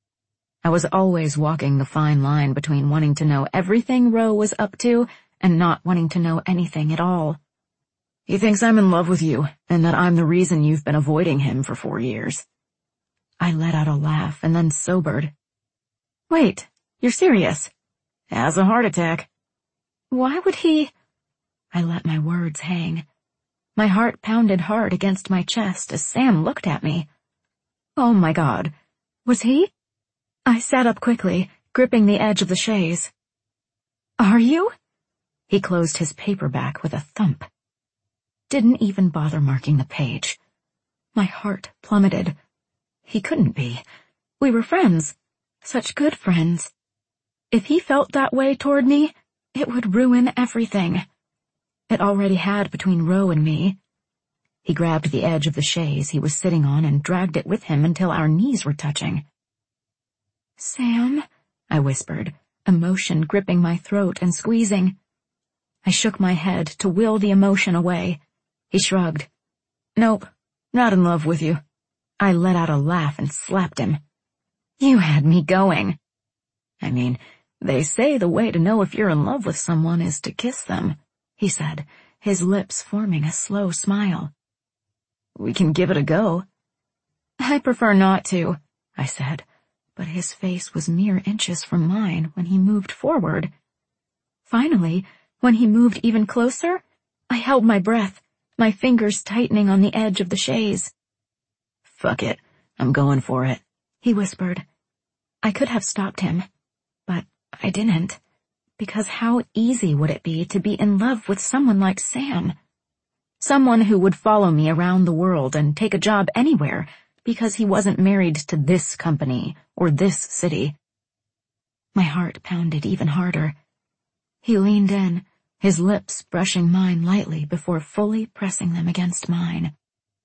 I was always walking the fine line between wanting to know everything Ro was up to and not wanting to know anything at all. "He thinks I'm in love with you, and that I'm the reason you've been avoiding him for 4 years. I let out a laugh and then sobered. "Wait, you're serious?" "Has a heart attack." "Why would he—" I let my words hang. My heart pounded hard against my chest as Sam looked at me. Oh my God, was he? I sat up quickly, gripping the edge of the chaise. "Are you?" He closed his paperback with a thump. Didn't even bother marking the page. My heart plummeted. He couldn't be. We were friends. Such good friends. If he felt that way toward me, it would ruin everything. It already had between Ro and me. He grabbed the edge of the chaise he was sitting on and dragged it with him until our knees were touching. "Sam," I whispered, emotion gripping my throat and squeezing. I shook my head to will the emotion away. He shrugged. "Nope, not in love with you." I let out a laugh and slapped him. "You had me going." "I mean, they say the way to know if you're in love with someone is to kiss them," he said, his lips forming a slow smile. "We can give it a go." "I prefer not to," I said, but his face was mere inches from mine when he moved forward. Finally, when he moved even closer, I held my breath, my fingers tightening on the edge of the chaise. "Fuck it, I'm going for it," he whispered. I could have stopped him, but I didn't, because how easy would it be to be in love with someone like Sam? Someone who would follow me around the world and take a job anywhere because he wasn't married to this company or this city. My heart pounded even harder. He leaned in, his lips brushing mine lightly before fully pressing them against mine.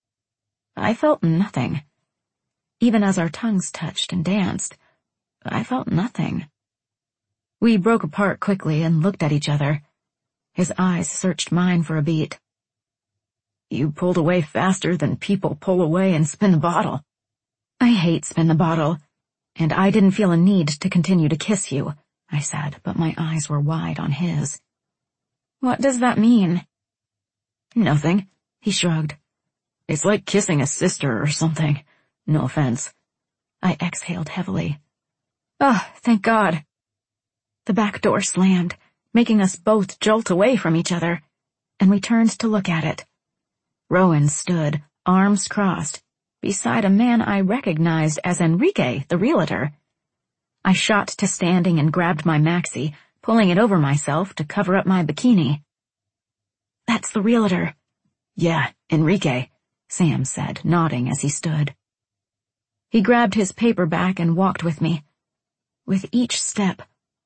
I felt nothing. Even as our tongues touched and danced, I felt nothing. We broke apart quickly and looked at each other. His eyes searched mine for a beat. "You pulled away faster than people pull away and spin the bottle." "I hate spin the bottle, and I didn't feel a need to continue to kiss you," I said, but my eyes were wide on his. "What does that mean?" "Nothing," he shrugged. "It's like kissing a sister or something. No offense." I exhaled heavily. "Oh, thank God." The back door slammed, making us both jolt away from each other, and we turned to look at it. Rowan stood, arms crossed, beside a man I recognized as Enrique, the realtor. I shot to standing and grabbed my maxi, pulling it over myself to cover up my bikini. "That's the realtor." "Yeah, Enrique," Sam said, nodding as he stood. He grabbed his paperback and walked with me. With each step,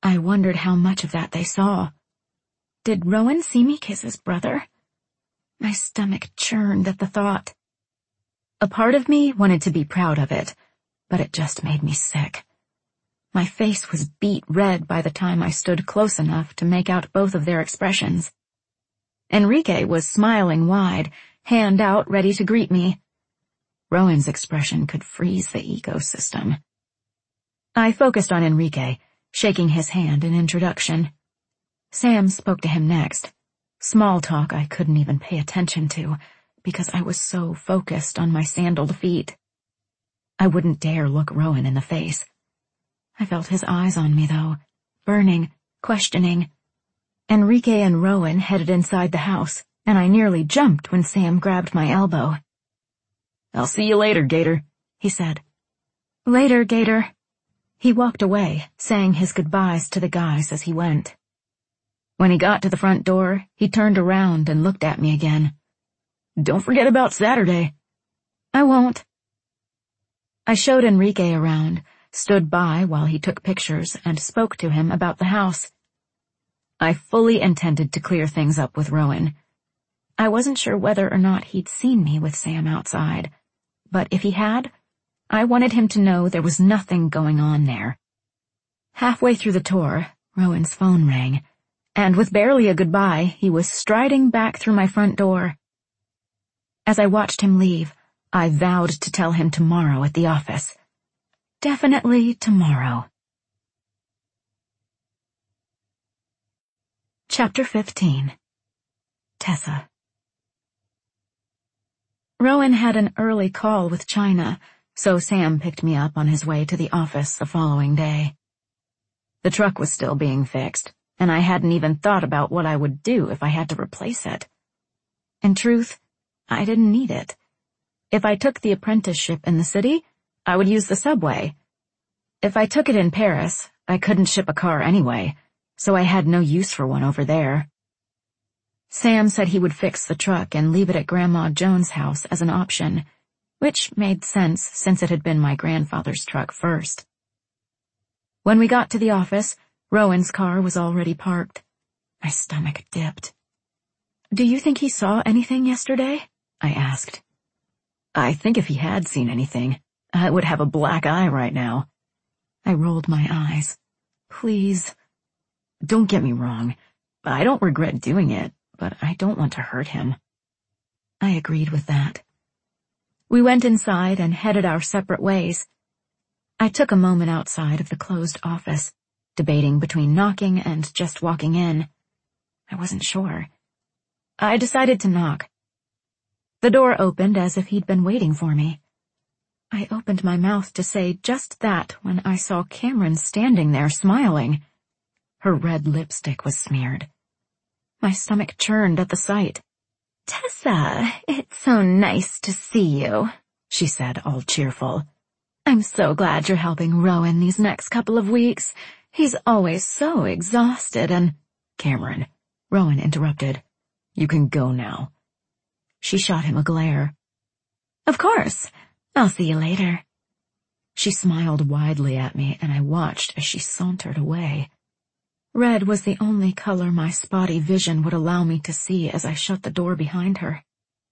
I wondered how much of that they saw. Did Rowan see me kiss his brother? My stomach churned at the thought. A part of me wanted to be proud of it, but it just made me sick. My face was beet red by the time I stood close enough to make out both of their expressions. Enrique was smiling wide, hand out ready to greet me. Rowan's expression could freeze the ecosystem. I focused on Enrique, shaking his hand in introduction. Sam spoke to him next. Small talk I couldn't even pay attention to, because I was so focused on my sandaled feet. I wouldn't dare look Rowan in the face. I felt his eyes on me, though, burning, questioning. Enrique and Rowan headed inside the house, and I nearly jumped when Sam grabbed my elbow. "I'll see you later, Gator," he said. "Later, Gator." He walked away, saying his goodbyes to the guys as he went. When he got to the front door, he turned around and looked at me again. "Don't forget about Saturday." "I won't." I showed Enrique around, stood by while he took pictures, and spoke to him about the house. I fully intended to clear things up with Rowan. I wasn't sure whether or not he'd seen me with Sam outside, but if he had, I wanted him to know there was nothing going on there. Halfway through the tour, Rowan's phone rang, and with barely a goodbye, he was striding back through my front door. As I watched him leave, I vowed to tell him tomorrow at the office. Definitely tomorrow. Chapter 15. Tessa. Rowan had an early call with China, so Sam picked me up on his way to the office the following day. The truck was still being fixed, and I hadn't even thought about what I would do if I had to replace it. In truth, I didn't need it. If I took the apprenticeship in the city, I would use the subway. If I took it in Paris, I couldn't ship a car anyway, so I had no use for one over there. Sam said he would fix the truck and leave it at Grandma Jones' house as an option, which made sense since it had been my grandfather's truck first. When we got to the office, Rowan's car was already parked. My stomach dipped. "Do you think he saw anything yesterday?" I asked. "I think if he had seen anything, I would have a black eye right now." I rolled my eyes. "Please." "Don't get me wrong. I don't regret doing it, but I don't want to hurt him." I agreed with that. We went inside and headed our separate ways. I took a moment outside of the closed office, debating between knocking and just walking in. I wasn't sure. I decided to knock. The door opened as if he'd been waiting for me. I opened my mouth to say just that when I saw Cameron standing there smiling. Her red lipstick was smeared. My stomach churned at the sight. "Tessa, it's so nice to see you," she said, all cheerful. "I'm so glad you're helping Rowan these next couple of weeks. He's always so exhausted and—" "Cameron," Rowan interrupted. "You can go now." She shot him a glare. "Of course. I'll see you later." She smiled widely at me, and I watched as she sauntered away. Red was the only color my spotty vision would allow me to see as I shut the door behind her.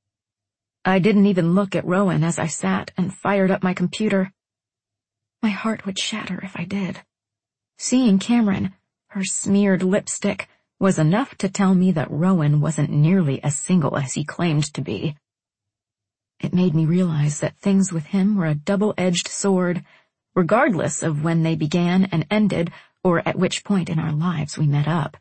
I didn't even look at Rowan as I sat and fired up my computer. My heart would shatter if I did. Seeing Cameron, her smeared lipstick, was enough to tell me that Rowan wasn't nearly as single as he claimed to be. It made me realize that things with him were a double-edged sword, regardless of when they began and ended or at which point in our lives we met up.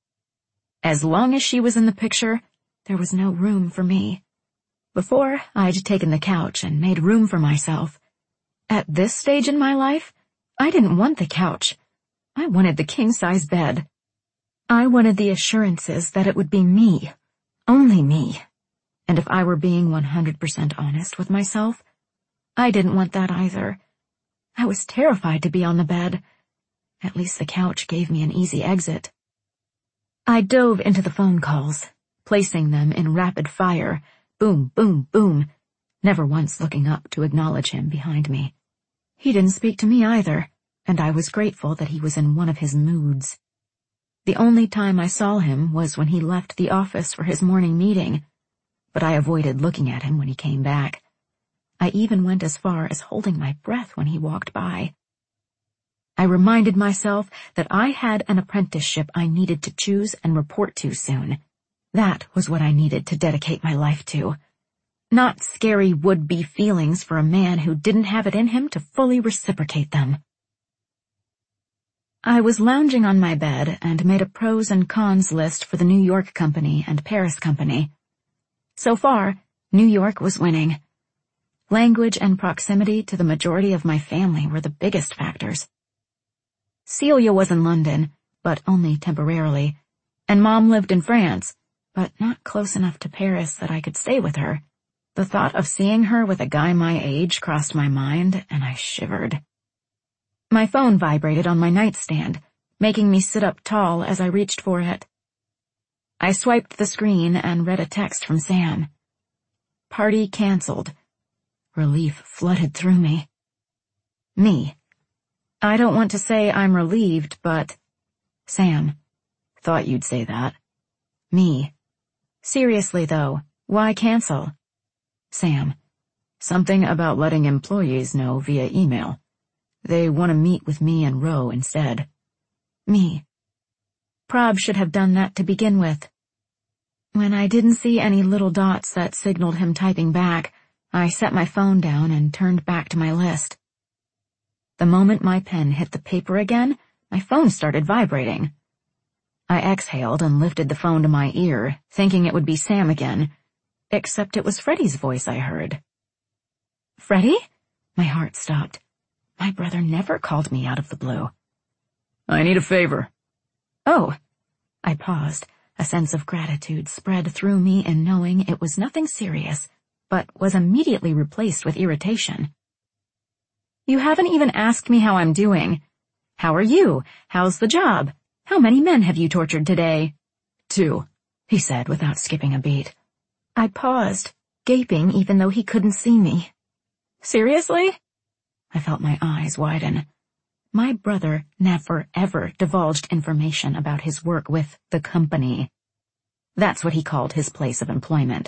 As long as she was in the picture, there was no room for me. Before, I'd taken the couch and made room for myself. At this stage in my life, I didn't want the couch. I wanted the king-size bed. I wanted the assurances that it would be me, only me. And if I were being 100% honest with myself, I didn't want that either. I was terrified to be on the bed. At least the couch gave me an easy exit. I dove into the phone calls, placing them in rapid fire, boom, boom, boom, never once looking up to acknowledge him behind me. He didn't speak to me either, and I was grateful that he was in one of his moods. The only time I saw him was when he left the office for his morning meeting, but I avoided looking at him when he came back. I even went as far as holding my breath when he walked by. I reminded myself that I had an apprenticeship I needed to choose and report to soon. That was what I needed to dedicate my life to. Not scary would-be feelings for a man who didn't have it in him to fully reciprocate them. I was lounging on my bed and made a pros and cons list for the New York company and Paris company. So far, New York was winning. Language and proximity to the majority of my family were the biggest factors. Celia was in London, but only temporarily, and Mom lived in France, but not close enough to Paris that I could stay with her. The thought of seeing her with a guy my age crossed my mind, and I shivered. My phone vibrated on my nightstand, making me sit up tall as I reached for it. I swiped the screen and read a text from Sam. Party canceled. Relief flooded through me. Me. I don't want to say I'm relieved, but... Sam. Thought you'd say that. Me. Seriously, though, why cancel? Sam. Something about letting employees know via email. They want to meet with me and Ro instead. Me. Prob should have done that to begin with. When I didn't see any little dots that signaled him typing back, I set my phone down and turned back to my list. The moment my pen hit the paper again, my phone started vibrating. I exhaled and lifted the phone to my ear, thinking it would be Sam again, except it was Freddie's voice I heard. Freddie? My heart stopped. My brother never called me out of the blue. I need a favor. Oh. I paused. A sense of gratitude spread through me in knowing it was nothing serious, but was immediately replaced with irritation. You haven't even asked me how I'm doing. How are you? How's the job? How many men have you tortured today? 2, he said without skipping a beat. I paused, gaping even though he couldn't see me. Seriously? I felt my eyes widen. My brother never ever divulged information about his work with the company. That's what he called his place of employment.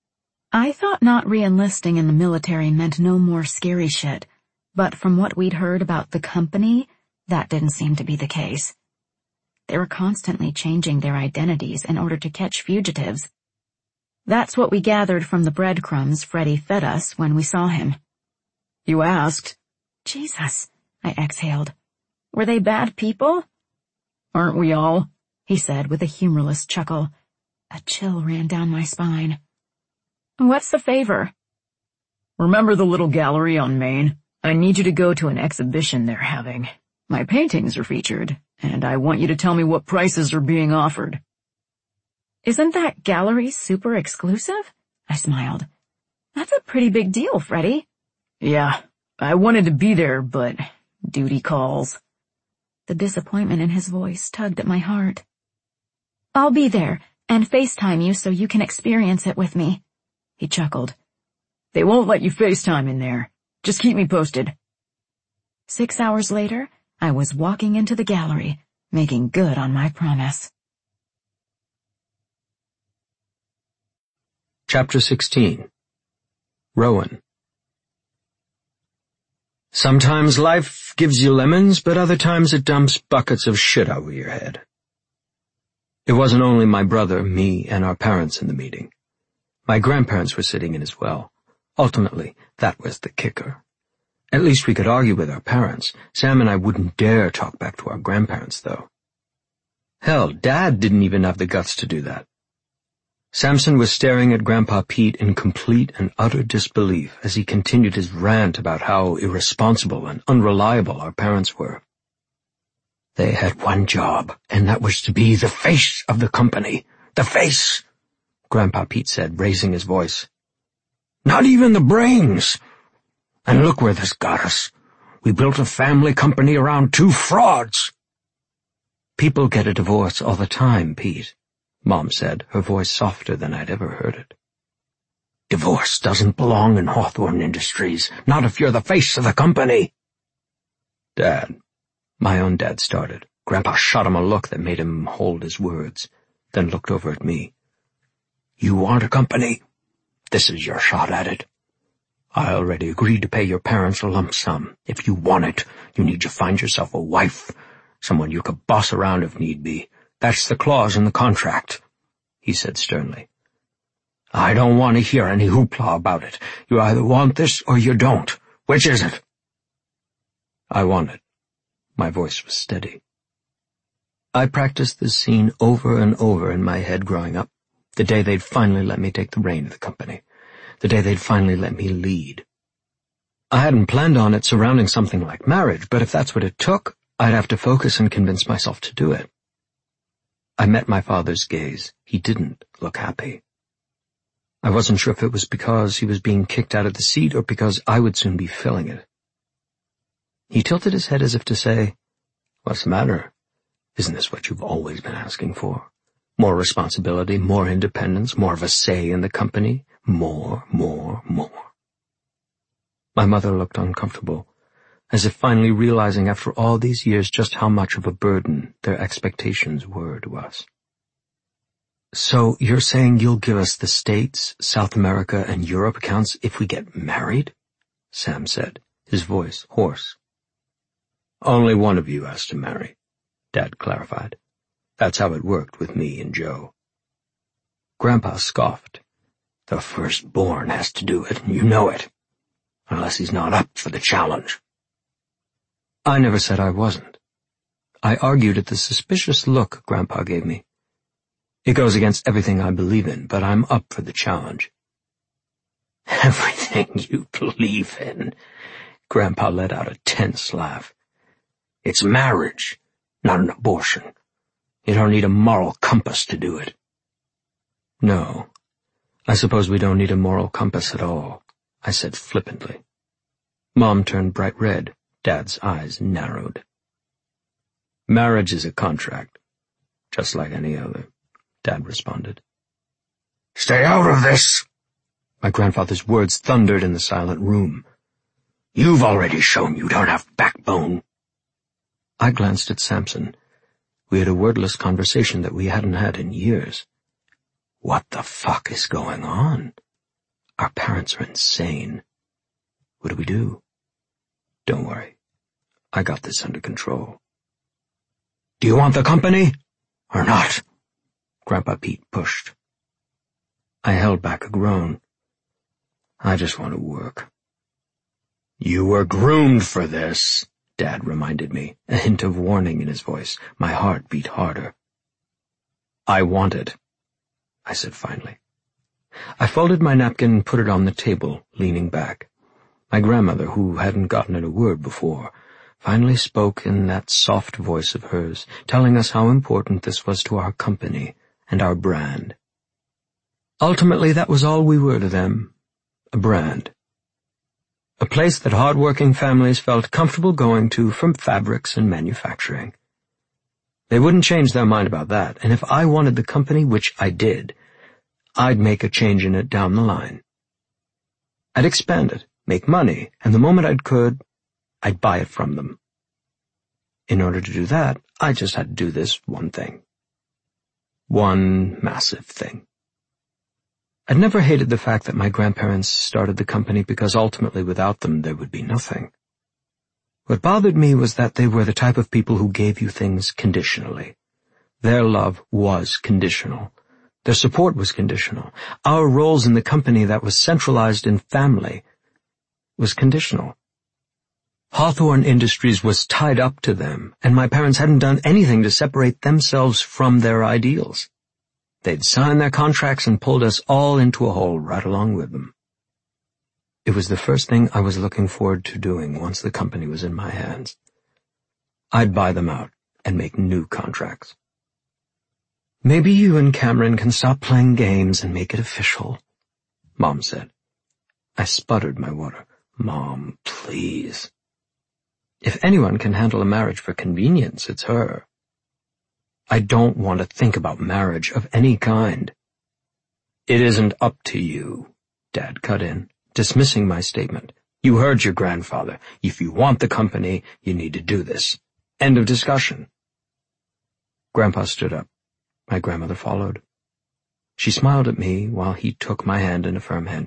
I thought not re-enlisting in the military meant no more scary shit, but from what we'd heard about the company, that didn't seem to be the case. They were constantly changing their identities in order to catch fugitives. That's what we gathered from the breadcrumbs Freddie fed us when we saw him. You asked. Jesus, I exhaled. Were they bad people? Aren't we all? He said with a humorless chuckle. A chill ran down my spine. What's the favor? Remember the little gallery on Main? I need you to go to an exhibition they're having. My paintings are featured, and I want you to tell me what prices are being offered. Isn't that gallery super exclusive? I smiled. That's a pretty big deal, Freddie. Yeah, I wanted to be there, but duty calls. The disappointment in his voice tugged at my heart. I'll be there and FaceTime you so you can experience it with me. He chuckled. They won't let you FaceTime in there. Just keep me posted. 6 hours later, I was walking into the gallery, making good on my promise. Chapter 16. Rowan. Sometimes life gives you lemons, but other times it dumps buckets of shit over your head. It wasn't only my brother, me, and our parents in the meeting. My grandparents were sitting in as well. Ultimately, that was the kicker. At least we could argue with our parents. Sam and I wouldn't dare talk back to our grandparents, though. Hell, Dad didn't even have the guts to do that. Samson was staring at Grandpa Pete in complete and utter disbelief as he continued his rant about how irresponsible and unreliable our parents were. They had one job, and that was to be the face of the company. The face, Grandpa Pete said, raising his voice. Not even the brains. And look where this got us. We built a family company around 2 frauds. People get a divorce all the time, Pete, Mom said, her voice softer than I'd ever heard it. Divorce doesn't belong in Hawthorne Industries, not if you're the face of the company. Dad, My own dad started. Grandpa shot him a look that made him hold his words, then looked over at me. You want a company? This is your shot at it. I already agreed to pay your parents a lump sum. If you want it, you need to find yourself a wife, someone you could boss around if need be. That's the clause in the contract, he said sternly. I don't want to hear any hoopla about it. You either want this or you don't. Which is it? I want it. My voice was steady. I practiced this scene over and over in my head growing up, the day they'd finally let me take the reign of the company, the day they'd finally let me lead. I hadn't planned on it surrounding something like marriage, but if that's what it took, I'd have to focus and convince myself to do it. I met my father's gaze. He didn't look happy. I wasn't sure if it was because he was being kicked out of the seat or because I would soon be filling it. He tilted his head as if to say, What's the matter? Isn't this what you've always been asking for? More responsibility, more independence, more of a say in the company, more. My mother looked uncomfortable, as if finally realizing after all these years just how much of a burden their expectations were to us. So you're saying you'll give us the States, South America, and Europe accounts if we get married? Sam said, his voice hoarse. Only one of you has to marry, Dad clarified. That's how it worked with me and Joe. Grandpa scoffed. The firstborn has to do it, and you know it. Unless he's not up for the challenge. I never said I wasn't. I argued at the suspicious look Grandpa gave me. It goes against everything I believe in, but I'm up for the challenge. Everything you believe in? Grandpa let out a tense laugh. It's marriage, not an abortion. You don't need a moral compass to do it. No, I suppose we don't need a moral compass at all, I said flippantly. Mom turned bright red. Dad's eyes narrowed. Marriage is a contract, just like any other, Dad responded. Stay out of this! My grandfather's words thundered in the silent room. You've already shown you don't have backbone. I glanced at Samson. We had a wordless conversation that we hadn't had in years. What the fuck is going on? Our parents are insane. What do we do? Don't worry. I got this under control. Do you want the company or not? Grandpa Pete pushed. I held back a groan. I just want to work. You were groomed for this, Dad reminded me, a hint of warning in his voice. My heart beat harder. I want it, I said finally. I folded my napkin and put it on the table, leaning back. My grandmother, who hadn't gotten in a word before, finally spoke in that soft voice of hers, telling us how important this was to our company and our brand. Ultimately, that was all we were to them, a brand. A place that hard-working families felt comfortable going to from fabrics and manufacturing. They wouldn't change their mind about that, and if I wanted the company, which I did, I'd make a change in it down the line. I'd expand it, make money, and the moment I could, I'd buy it from them. In order to do that, I just had to do this one thing. One massive thing. I'd never hated the fact that my grandparents started the company because ultimately without them there would be nothing. What bothered me was that they were the type of people who gave you things conditionally. Their love was conditional. Their support was conditional. Our roles in the company that was centralized in family was conditional. Hawthorne Industries was tied up to them, and my parents hadn't done anything to separate themselves from their ideals. They'd signed their contracts and pulled us all into a hole right along with them. It was the first thing I was looking forward to doing once the company was in my hands. I'd buy them out and make new contracts. Maybe you and Cameron can stop playing games and make it official, Mom said. I sputtered my water. Mom, please. If anyone can handle a marriage for convenience, it's her. I don't want to think about marriage of any kind. It isn't up to you, Dad cut in, dismissing my statement. You heard your grandfather. If you want the company, you need to do this. End of discussion. Grandpa stood up. My grandmother followed. She smiled at me while he took my hand in a firm handshake.